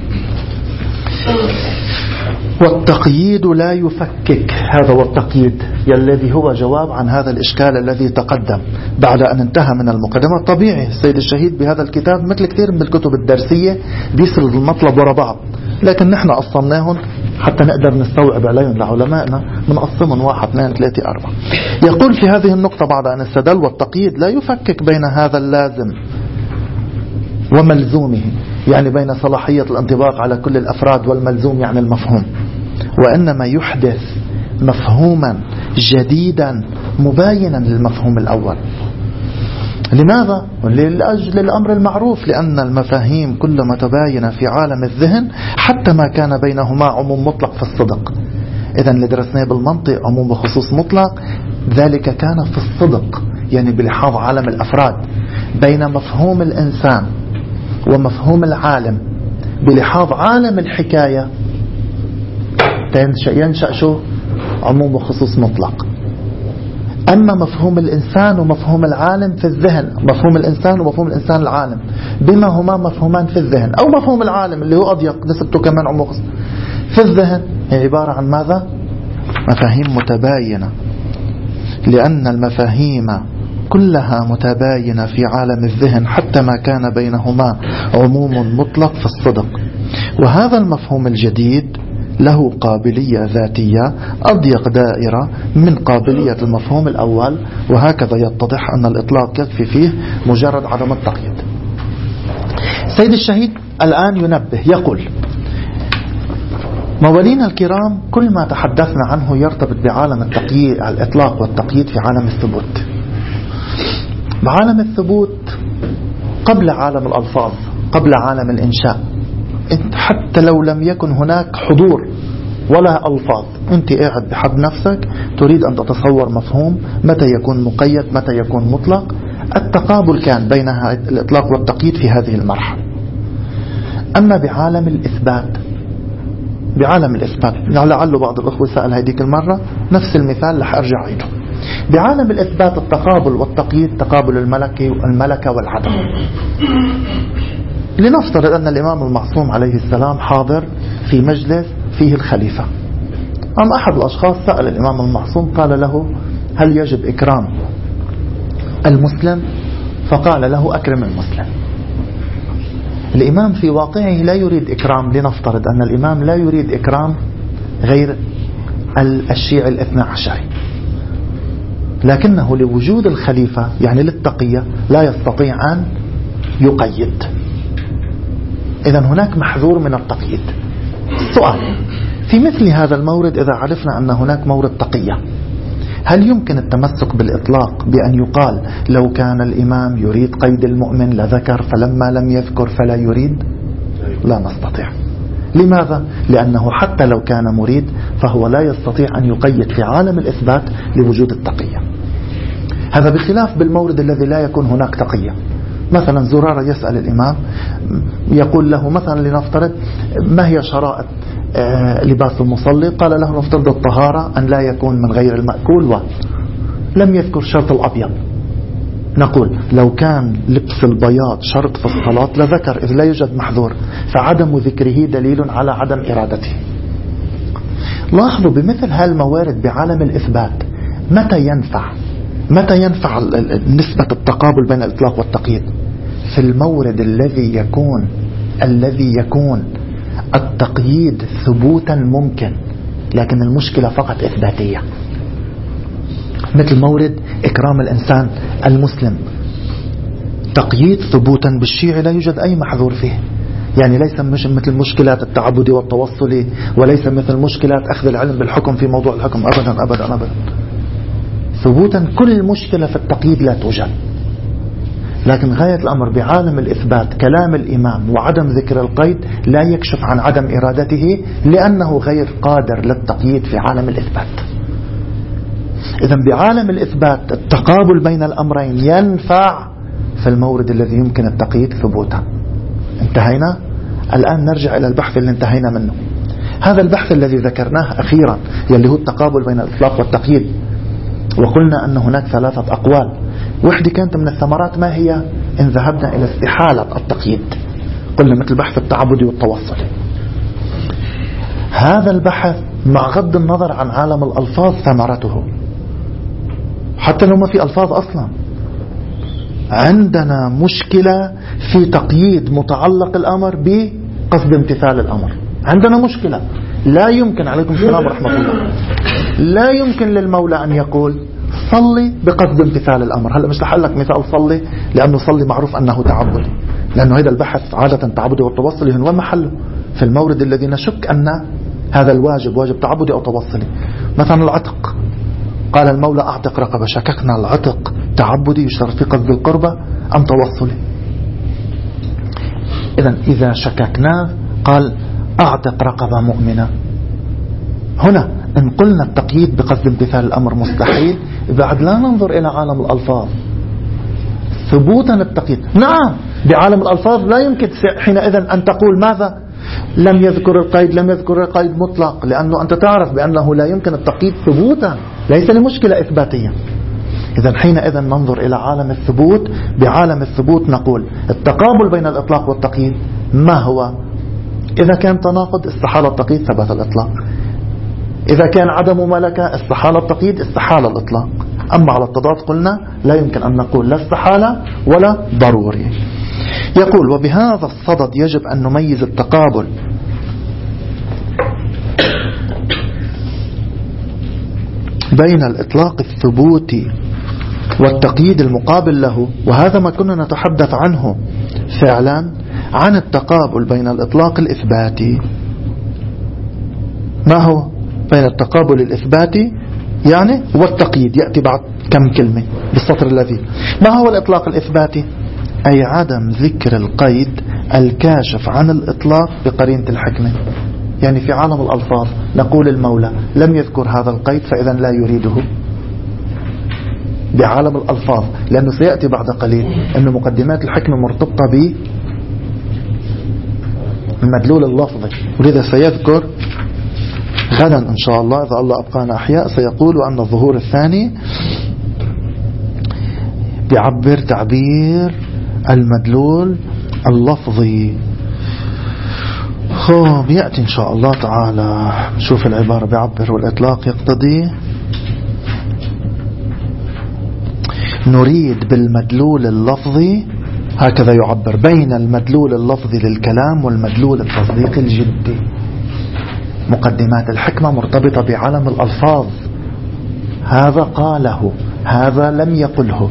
والتقييد لا يفكك، هذا هو التقييد الذي هو جواب عن هذا الإشكال الذي تقدم بعد أن انتهى من المقدمة. طبيعي السيد الشهيد بهذا الكتاب مثل كثير من الكتب الدرسية بيسرد المطلب وراء بعض، لكن نحن قصمناهم حتى نقدر نستوعب عليهم لعلمائنا، بنقسمهم واحد اثنين ثلاثة أربعة. يقول في هذه النقطة بعد أن استدل والتقييد لا يفكك بين هذا اللازم وملزومه، يعني بين صلاحية الانطباق على كل الأفراد والملزوم يعني المفهوم، وإنما يحدث مفهوما جديدا مباينا للمفهوم الأول. لماذا؟ لأجل الأمر المعروف، لأن المفاهيم كلما تباين في عالم الذهن حتى ما كان بينهما عموم مطلق في الصدق. إذن اللي درسناه بالمنطق عموم وخصوص مطلق، ذلك كان في الصدق، يعني بلحاظ عالم الأفراد، بين مفهوم الإنسان ومفهوم العالم بلحاظ عالم الحكاية ينشأ شو؟ عموم وخصوص مطلق. أما مفهوم الإنسان ومفهوم العالم في الذهن، مفهوم الإنسان ومفهوم الإنسان العالم بما هما مفهومان في الذهن، أو مفهوم العالم اللي هو أضيق نسبته كمان عموم وخصوص في الذهن، هي عبارة عن ماذا؟ مفاهيم متباينة، لأن المفاهيم كلها متباينة في عالم الذهن حتى ما كان بينهما عموم مطلق في الصدق. وهذا المفهوم الجديد له قابلية ذاتية أضيق دائرة من قابلية المفهوم الأول، وهكذا يتضح أن الإطلاق يكفي فيه مجرد عدم التقييد. سيد الشهيد الآن ينبه يقول: موالينا الكرام، كل ما تحدثنا عنه يرتبط بعالم التقييد، الإطلاق والتقييد في عالم الثبوت. بعالم الثبوت قبل عالم الألفاظ، قبل عالم الإنشاء، حتى لو لم يكن هناك حضور ولا ألفاظ، أنت قاعد بحد نفسك تريد أن تتصور مفهوم متى يكون مقيد متى يكون مطلق. التقابل كان بين الإطلاق والتقييد في هذه المرحلة. أما بعالم الإثبات، بعالم الإثبات لعل بعض الأخوة سأل هذيك المرة نفس المثال رح أرجع عيده. بعالم الإثبات التقابل والتقييد تقابل الملكة والملكة والعدم. لنفترض أن الإمام المعصوم عليه السلام حاضر في مجلس فيه الخليفة. أم أحد الأشخاص سأل الإمام المعصوم قال له: هل يجب إكرام المسلم؟ فقال له: أكرم المسلم. الإمام في واقعه لا يريد إكرام، لنفترض أن الإمام لا يريد إكرام غير الشيعي الاثنى عشري، لكنه لوجود الخليفة يعني للتقية لا يستطيع أن يقيد. إذن هناك محذور من التقييد. السؤال: في مثل هذا المورد إذا عرفنا أن هناك مورد تقية، هل يمكن التمسك بالإطلاق بأن يقال لو كان الإمام يريد قيد المؤمن لذكر، فلما لم يذكر فلا يريد؟ لا نستطيع. لماذا؟ لأنه حتى لو كان مريد فهو لا يستطيع أن يقيد في عالم الإثبات لوجود التقية. هذا بخلاف بالمورد الذي لا يكون هناك تقية. مثلا زرارة يسأل الإمام يقول له مثلا لنفترض: ما هي شرائط لباس المصلي؟ قال له: نفترض الطهارة، أن لا يكون من غير المأكول، ولم يذكر شرط الأبيض. نقول لو كان لبس البياض شرط في الصلاة لذكر، إذ لا يوجد محذور، فعدم ذكره دليل على عدم إرادته. لاحظوا بمثل هالموارد بعالم الإثبات متى ينفع متى ينفع نسبة التقابل بين الإطلاق والتقييد؟ في المورد الذي يكون الذي يكون التقييد ثبوتا ممكن، لكن المشكلة فقط إثباتية، مثل مورد إكرام الإنسان المسلم. تقييد ثبوتا بالشيعي لا يوجد أي محذور فيه، يعني ليس مثل مشكلات التعبد والتوصل، وليس مثل مشكلات أخذ العلم بالحكم في موضوع الحكم، أبدا أبدا أبدا. ثبوتا كل مشكلة في التقييد لا توجد. لكن غاية الأمر بعالم الإثبات كلام الإمام وعدم ذكر القيد لا يكشف عن عدم إرادته، لأنه غير قادر للتقييد في عالم الإثبات. إذن بعالم الإثبات التقابل بين الأمرين ينفع في المورد الذي يمكن التقييد ثبوتا. انتهينا. الآن نرجع إلى البحث اللي انتهينا منه. هذا البحث الذي ذكرناه أخيرا يلي هو التقابل بين الإطلاق والتقييد، وقلنا أن هناك ثلاثة أقوال. وحدة كانت من الثمرات ما هي؟ إن ذهبنا إلى استحالة التقييد، قلنا مثل بحث التعبدي والتوصلي. هذا البحث مع غض النظر عن عالم الألفاظ ثمرته، حتى لو ما في ألفاظ أصلا عندنا مشكلة في تقييد متعلق الأمر بقصد امتثال الأمر. عندنا مشكلة. لا يمكن، عليكم السلام ورحمة الله، لا يمكن للمولى أن يقول صلي بقصد امتثال الأمر. هلأ مش رح أقول لك مثال صلي، لأنه صلي معروف أنه تعبدي، لأنه هذا البحث عادة تعبدي والتوصلي هو محله في المورد الذي نشك أن هذا الواجب واجب تعبدي أو توصلي. مثلا العتق، قال المولى أعتق رقبة، شككنا العتق تعبدي يشترط في قصد القربة أم توصلي؟ إذن إذا شككنا قال أعتق رقبة مؤمنة. هنا إن قلنا التقييد بقصد امتثال الأمر مستحيل، بعد لا ننظر إلى عالم الألفاظ ثبوتا التقييد. نعم بعالم الألفاظ لا يمكن حينئذ أن تقول ماذا؟ لم يذكر القيد، لم يذكر القيد مطلق، لأنه أنت تعرف بأنه لا يمكن التقييد ثبوتا، ليس لمشكلة إثباتية. إذن حينئذ ننظر إلى عالم الثبوت. بعالم الثبوت نقول التقابل بين الإطلاق والتقييد ما هو؟ إذا كان تناقض استحال التقييد ثبت الإطلاق، إذا كان عدم ملكة استحال التقييد استحال الإطلاق. أما على التضاد قلنا لا يمكن أن نقول لا استحالة ولا ضروري. يقول وبهذا الصدد يجب أن نميز التقابل بين الإطلاق الثبوتي والتقييد المقابل له. وهذا ما كنا نتحدث عنه فعلا، عن التقابل بين الإطلاق الإثباتي. ما هو بين التقابل الإثباتي يعني والتقييد؟ يأتي بعد كم كلمة بالسطر الذي. ما هو الإطلاق الإثباتي؟ أي عدم ذكر القيد الكاشف عن الإطلاق بقرينة الحكمة. يعني في عالم الألفاظ نقول المولى لم يذكر هذا القيد فإذا لا يريده بعالم الألفاظ، لأنه سيأتي بعد قليل أن مقدمات الحكمة مرتبطة بالمدلول اللفظي، ولذا سيذكر غدا إن شاء الله إذا الله أبقانا أحياء سيقول أن الظهور الثاني بيعبر تعبير المدلول اللفظي. خب يأتي إن شاء الله تعالى نشوف العبارة بيعبر والإطلاق يقتضي. نريد بالمدلول اللفظي، هكذا يعبر، بين المدلول اللفظي للكلام والمدلول التصديقي الجدي. مقدمات الحكمة مرتبطة بعالم الألفاظ، هذا قاله هذا لم يقله.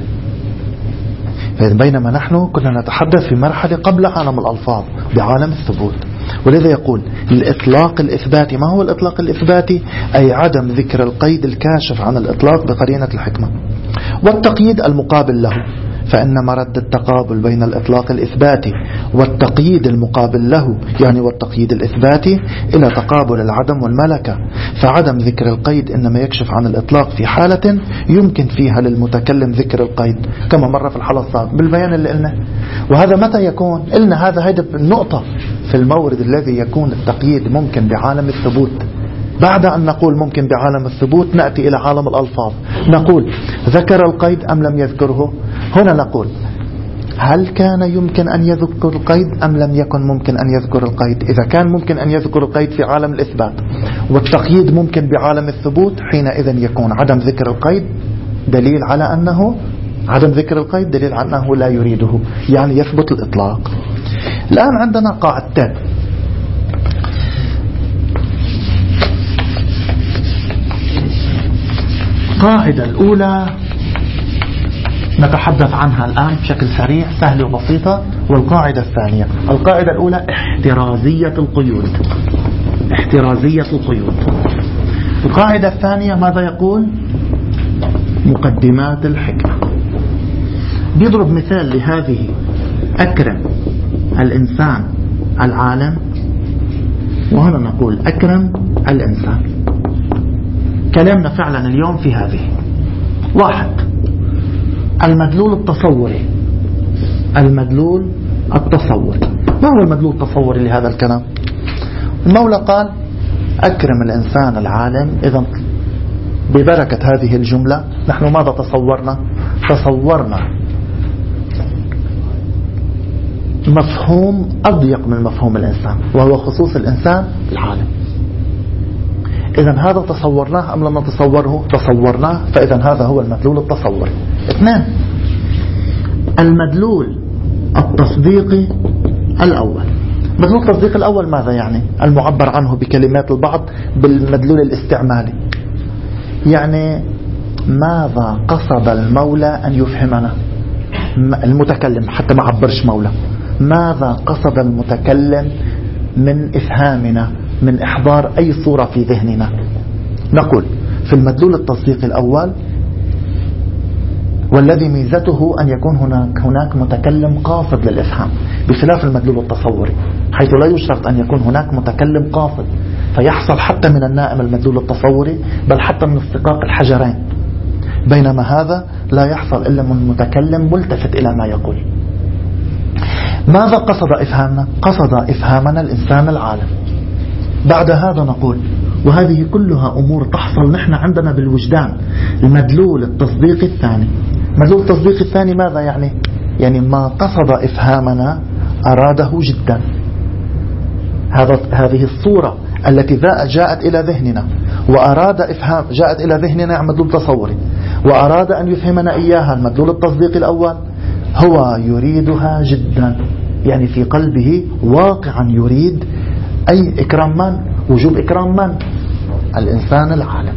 بينما نحن كنا نتحدث في مرحلة قبل عالم الألفاظ بعالم الثبوت. ولذا يقول الإطلاق الإثباتي. ما هو الإطلاق الإثباتي؟ أي عدم ذكر القيد الكاشف عن الإطلاق بقرينة الحكمة. والتقييد المقابل له، فإن مرد التقابل بين الإطلاق الإثباتي والتقييد المقابل له يعني والتقييد الإثباتي إلى تقابل العدم والملكة. فعدم ذكر القيد إنما يكشف عن الإطلاق في حالة يمكن فيها للمتكلم ذكر القيد، كما مر في الحلقة السابقة بالبيان اللي قلنا. وهذا متى يكون؟ قلنا هذا هيدا النقطة في المورد الذي يكون التقييد ممكن بعالم الثبوت. بعد أن نقول ممكن بعالم الثبوت نأتي إلى عالم الألفاظ، نقول ذكر القيد أم لم يذكره. هنا نقول هل كان يمكن أن يذكر القيد أم لم يكن ممكن أن يذكر القيد. إذا كان ممكن أن يذكر القيد في عالم الإثبات والتقييد ممكن بعالم الثبوت، حينئذ يكون عدم ذكر القيد دليل على أنه عدم ذكر القيد دليل على أنه لا يريده، يعني يثبت الإطلاق. الآن عندنا قاعدتين. القاعدة الأولى نتحدث عنها الآن بشكل سريع سهل وبسيطة. والقاعدة الثانية، القاعدة الأولى احترازية القيود. احترازية القيود. القاعدة الثانية ماذا يقول؟ مقدمات الحكمة. بيضرب مثال لهذه أكرم الإنسان العالم، وهنا نقول أكرم الإنسان. كلامنا فعلا اليوم في هذه. واحد، المدلول التصوري. المدلول التصوري، ما هو المدلول التصوري لهذا الكلام؟ المولى قال أكرم الإنسان العالم. إذن ببركة هذه الجملة نحن ماذا تصورنا؟ تصورنا مفهوم أضيق من مفهوم الإنسان، وهو خصوص الإنسان العالم. إذن هذا تصورناه أم لم نتصوره؟ تصورناه. فإذن هذا هو المدلول التصوري. اثنين، المدلول التصديقي الأول. المدلول التصديقي الأول ماذا يعني؟ المعبر عنه بكلمات البعض بالمدلول الاستعمالي. يعني ماذا قصد المولى أن يفهمنا؟ المتكلم، حتى ما عبرش مولى، ماذا قصد المتكلم من إفهامنا، من إحضار أي صورة في ذهننا؟ نقول في المدلول التصديقي الأول، والذي ميزته أن يكون هناك هناك متكلم قاصد للإفهام، بخلاف المدلول التصوري حيث لا يشترط أن يكون هناك متكلم قاصد، فيحصل حتى من النائم المدلول التصوري، بل حتى من استقاق الحجرين. بينما هذا لا يحصل إلا من متكلم ملتفت إلى ما يقول. ماذا قصد إفهامنا؟ قصد إفهامنا الإنسان العالم. بعد هذا نقول، وهذه كلها أمور تحصل نحن عندنا بالوجدان، المدلول التصديقي الثاني. المدلول التصديقي الثاني ماذا يعني؟ يعني ما قصد إفهامنا أراده جدا. هذا هذه الصورة التي جاءت إلى ذهننا وأراد إفهام، جاءت إلى ذهننا مدلول تصوري وأراد أن يفهمنا إياها المدلول التصديقي الأول، هو يريدها جدا، يعني في قلبه واقعا يريد أي إكرام من؟ وجوب إكرام من؟ الإنسان العالم.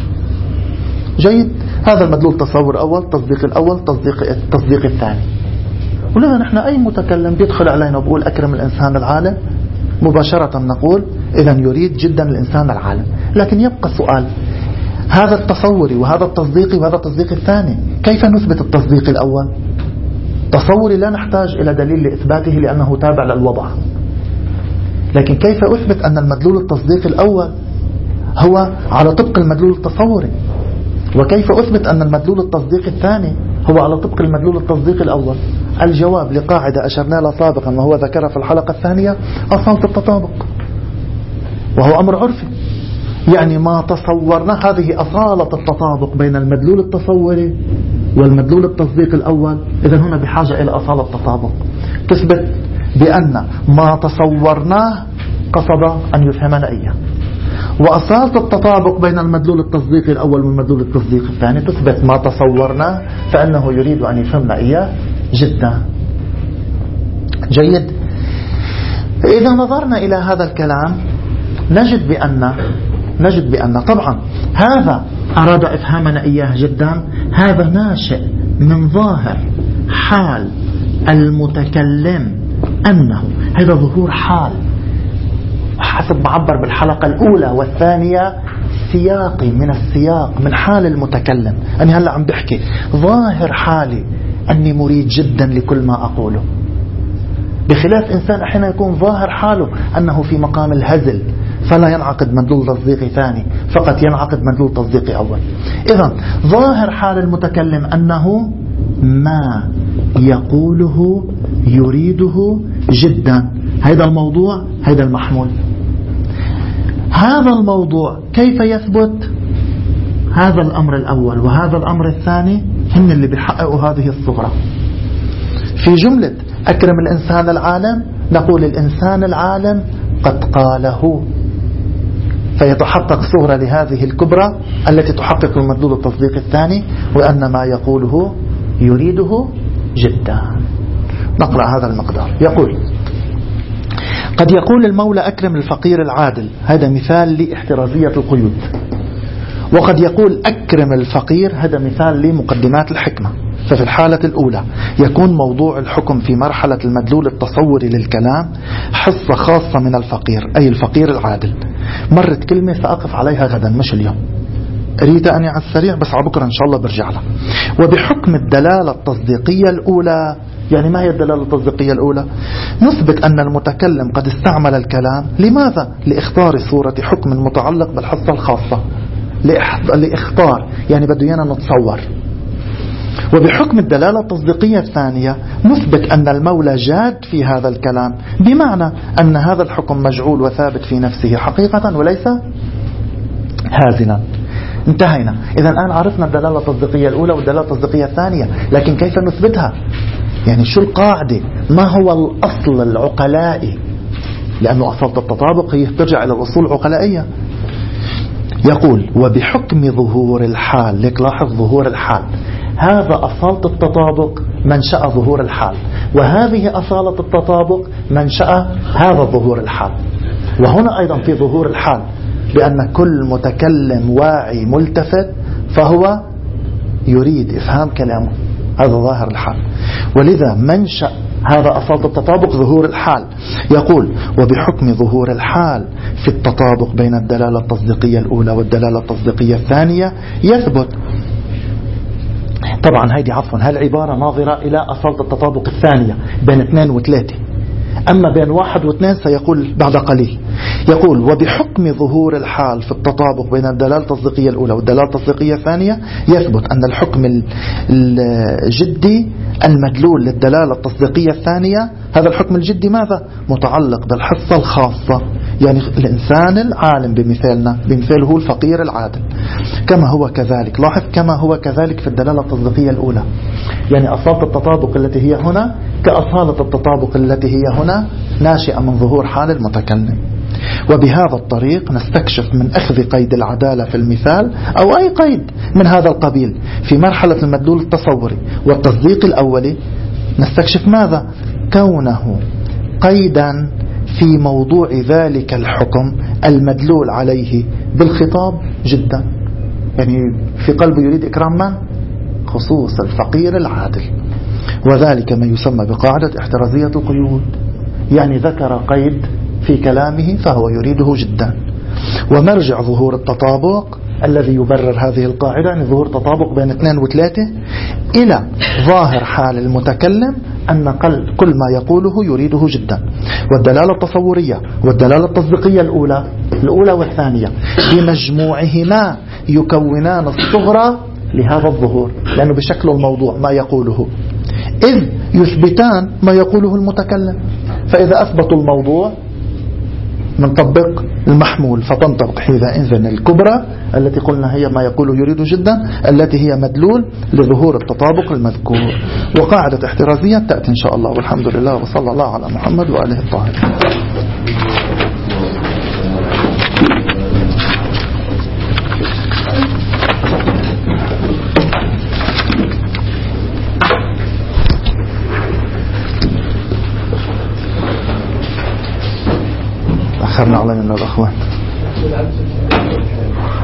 جيد. هذا المدلول تصور أول، تصديق الأول، تصديق التصديق الثاني. ولذا نحن أي متكلم بيدخل علينا وبقول أكرم الإنسان العالم، مباشرة نقول إذن يريد جدا الإنسان العالم. لكن يبقى السؤال، هذا التصوري وهذا التصديقي وهذا التصديق الثاني، كيف نثبت التصديق الأول؟ تصوري لا نحتاج إلى دليل لإثباته لأنه تابع للوضع، لكن كيف أثبت أن المدلول التصديقي الأول هو على طبق المدلول التصوري؟ وكيف أثبت أن المدلول التصديقي الثاني هو على طبق المدلول التصديقي الأول؟ الجواب لقاعدة أشرنا لها سابقا وهو ذكرها في الحلقة الثانية، أصالة التطابق، وهو أمر عرفي. يعني ما تصورنا هذه أصالة التطابق بين المدلول التصوري والمدلول التصديقي الأول. إذن هنا بحاجة إلى أصالة التطابق تثبت بأن ما تصورناه قصد أن يفهمنا إياه، وأصالة التطابق بين المدلول التصديقي الأول والمدلول التصديقي الثاني تثبت ما تصورناه فأنه يريد أن يفهمنا إياه جدا. جيد. إذا نظرنا إلى هذا الكلام نجد بأن نجد بأن طبعا هذا أراد إفهامنا إياه جدا، هذا ناشئ من ظاهر حال المتكلم، أنه هذا ظهور حال حسب ما عبر بالحلقة الأولى والثانية سياقي من السياق من حال المتكلم. أنا هلأ عم بحكي ظاهر حالي أني مريد جدا لكل ما أقوله، بخلاف إنسان أحيانا يكون ظاهر حاله أنه في مقام الهزل، فلا ينعقد مدلول تصديقي ثاني، فقط ينعقد مدلول تصديقي أول. إذن ظاهر حال المتكلم أنه ما يقوله يريده جدا. هذا الموضوع، هذا المحمول. هذا الموضوع كيف يثبت؟ هذا الأمر الأول وهذا الأمر الثاني هم اللي بيحققوا هذه الصورة. في جملة أكرم الإنسان العالم نقول الإنسان العالم قد قاله، فيتحقق صورة لهذه الكبرى التي تحقق المدلول التصديق الثاني، وأن ما يقوله يريده جدا. نقرأ هذا المقدار. يقول: قد يقول المولى أكرم الفقير العادل، هذا مثال لاحترازية القيود. وقد يقول أكرم الفقير، هذا مثال لمقدمات الحكمة. ففي الحالة الأولى يكون موضوع الحكم في مرحلة المدلول التصوري للكلام حصة خاصة من الفقير، أي الفقير العادل. مرت كلمة سأقف عليها غدا مش اليوم، أريد أني على السريع بس على بكرة إن شاء الله برجع لها. وبحكم الدلالة التصديقية الأولى، يعني ما هي الدلالة التصديقية الأولى؟ نثبت أن المتكلم قد استعمل الكلام لماذا؟ لإخطار صورة حكم متعلق بالحصة الخاصة، لإخطار يعني بده يانا نتصور. وبحكم الدلالة التصديقية الثانية نثبت أن المولى جاد في هذا الكلام، بمعنى أن هذا الحكم مجعول وثابت في نفسه حقيقة وليس هازلا. انتهينا. إذا الآن عرفنا الدلالة التصديقية الأولى والدلالة التصديقية الثانية، لكن كيف نثبتها؟ يعني شو القاعدة؟ ما هو الأصل العقلائي؟ لأنه أصالة التطابق هي ترجع إلى الأصول العقلائية. يقول وبحكم ظهور الحال، لك لاحظ ظهور الحال، هذا أصالة التطابق منشأ ظهور الحال، وهذه أصالة التطابق منشأ هذا ظهور الحال. وهنا أيضا في ظهور الحال بأن كل متكلم واعي ملتفت فهو يريد إفهام كلامه، هذا ظاهر الحال. ولذا منشأ هذا أصالة التطابق ظهور الحال. يقول وبحكم ظهور الحال في التطابق بين الدلالة التصديقية الأولى والدلالة التصديقية الثانية يثبت. طبعا هذه عفوا هالعبارة ناظرة إلى أصالة التطابق الثانية بين اثنين وثلاثة، أما بين واحد واثنين سيقول بعد قليل. يقول وبحكم ظهور الحال في التطابق بين الدلالة التصديقية الأولى والدلالة التصديقية الثانية يثبت أن الحكم الجدي المدلول للدلالة التصديقية الثانية، هذا الحكم الجدي ماذا؟ متعلق بالحصة الخاصة، يعني الإنسان العالم بمثالنا، بمثال هو الفقير العادل، كما هو كذلك. لاحظ كما هو كذلك في الدلالة التصديقية الأولى، يعني أصالة التطابق التي هي هنا كأصالة التطابق التي هي هنا ناشئة من ظهور حال المتكلم. وبهذا الطريق نستكشف من أخذ قيد العدالة في المثال أو أي قيد من هذا القبيل في مرحلة المدلول التصوري والتصديق الأولي، نستكشف ماذا؟ كونه قيدا في موضوع ذلك الحكم المدلول عليه بالخطاب جدا، يعني في قلبه يريد إكرام من؟ خصوص الفقير العادل. وذلك ما يسمى بقاعدة احترازية القيود، يعني ذكر قيد في كلامه فهو يريده جدا. ومرجع ظهور التطابق الذي يبرر هذه القاعدة، يعني ظهور تطابق بين اثنين وثلاثة، إلى ظاهر حال المتكلم أن كل ما يقوله يريده جدا. والدلالة التصورية والدلالة التصديقية الأولى الأولى والثانية بمجموعهما يكونان الصغرى لهذا الظهور، لأنه بشكل الموضوع ما يقوله، إذ يثبتان ما يقوله المتكلم. فإذا أثبتوا الموضوع نطبق المحمول، فتنطبق حينئذ الكبرى التي قلنا هي ما يقوله يريد جدا، التي هي مدلول لظهور التطابق المذكور. وقاعدة احترازية تأتي إن شاء الله، والحمد لله وصلى الله على محمد وآله الطاهرين. أخرنا علينا الأخوان.